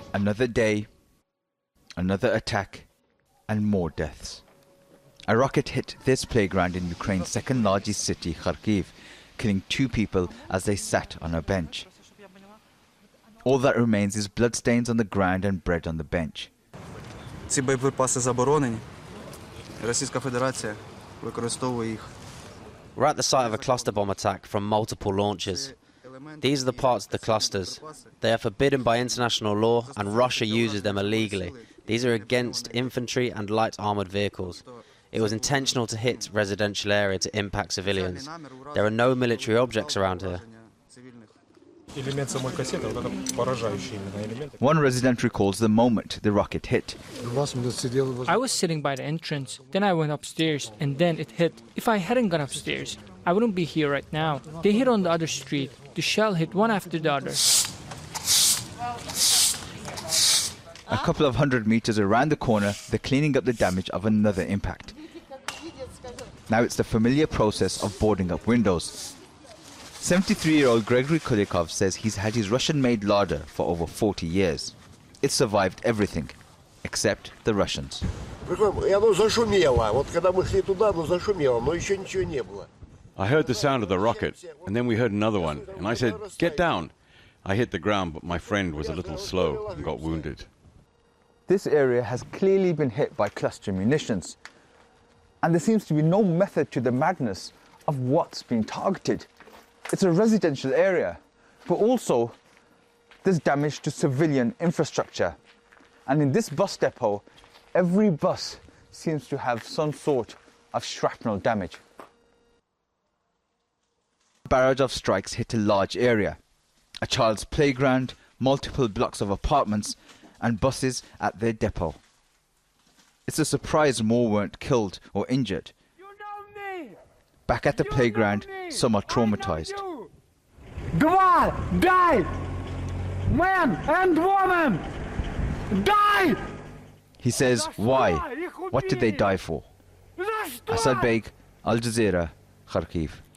Another day, another attack, and more deaths. A rocket hit this playground in Ukraine's second largest city, Kharkiv, killing 2 people as they sat on a bench. All that remains is bloodstains on the ground and bread on the bench. Ці боєприпаси заборонені. Російська Федерація використовує їх. We're at the site of a cluster bomb attack from multiple launches. These are the parts of the clusters. They are forbidden by international law and Russia uses them illegally. These are against infantry and light armoured vehicles. It was intentional to hit residential area to impact civilians. There are no military objects around here. One resident recalls the moment the rocket hit. I was sitting by the entrance, then I went upstairs, and then it hit. If I hadn't gone upstairs, I wouldn't be here right now. They hit on the other street. The shell hit one after the other. A couple of 100 meters around the corner, they're cleaning up the damage of another impact. Now it's the familiar process of boarding up windows. 73-year-old Gregory Kulikov says he's had his Russian-made Lada for over 40 years. It survived everything, except the Russians. I heard the sound of the rocket, and then we heard another one, and I said, "Get down." I hit the ground, but my friend was a little slow and got wounded. This area has clearly been hit by cluster munitions, and there seems to be no method to the madness of what's been targeted. It's a residential area, but also there's damage to civilian infrastructure. And in this bus depot, every bus seems to have some sort of shrapnel damage. A barrage of strikes hit a large area. A child's playground, multiple blocks of apartments, and buses at their depot. It's a surprise more weren't killed or injured. Back at the playground, some are traumatized. Два died! Man and woman died! He says, why? What did they die for? Asad Beg, Al Jazeera, Kharkiv.